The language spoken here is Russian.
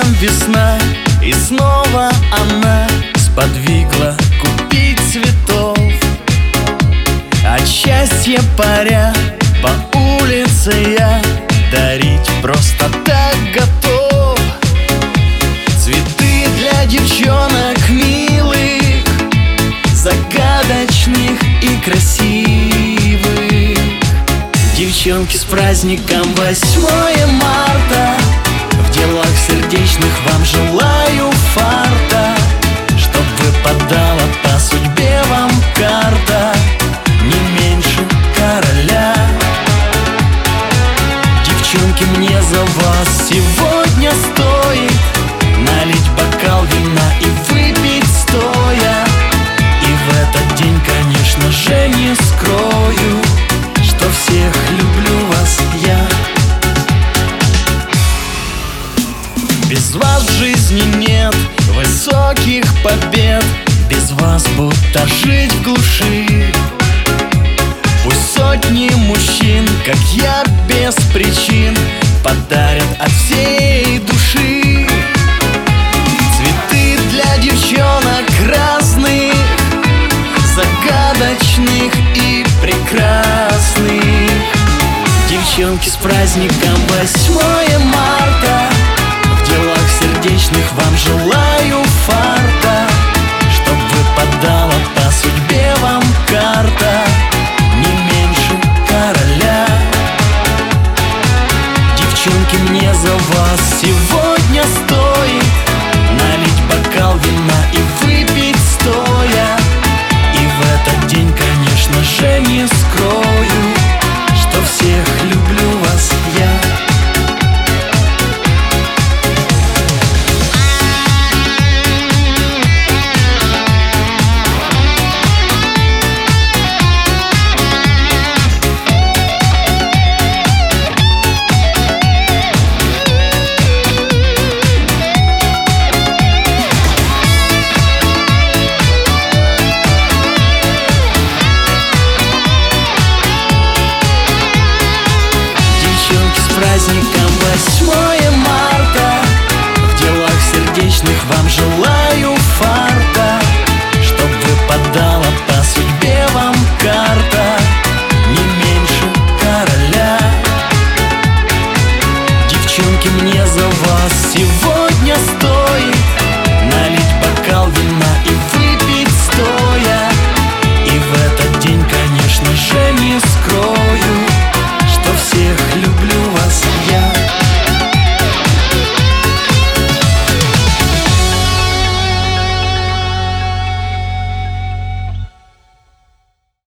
нам весна, и снова она сподвигла купить цветов. От счастья паря по улице я дарить просто так готов. Цветы для девчонок милых, загадочных и красивых. Девчонки, с праздником 8 марта! В делах сердечных вам желаю фарта, чтоб выпадала по судьбе вам карта не меньше короля. Девчонки, мне за вас сегодня стоит налить бокал вина и выпить стоя. И в этот день, конечно же, не скрою, что всех люблю вас я. Без вас в жизни нет высоких побед, без вас будто жить в глуши. Пусть сотни мужчин, как я, без причин подарят от всей души цветы для девчонок разных, загадочных и прекрасных. Девчонки, с праздником 8